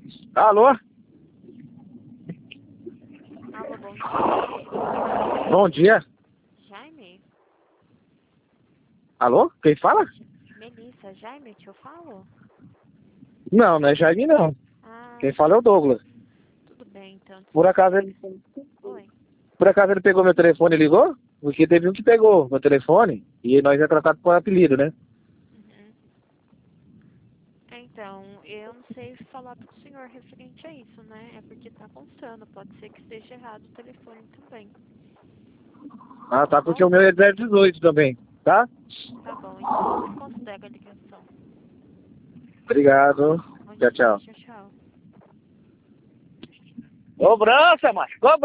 Alô? Alô, bom dia. Bom dia. Jaime? Alô? Quem fala? Melissa, Jaime, que eu falo? Não, não é Jaime, não. Ah, Quem fala é o Douglas. tudo bem, então. Por acaso ele, Oi. por acaso ele pegou meu telefone e ligou? Porque teve um que pegou meu telefone e nós é tratado por apelido, né? Uhum. Então, eu não sei falar pro senhor referente a isso, né? É porque tá constando, pode ser que esteja errado o telefone também. Ah, tá, porque Bom, o meu é 018 também, tá? tá bom, então desconsidera a ligação. Obrigado. Bom Tchau, dia, tchau. tchau, tchau. Cobrança, macho. Cobrança.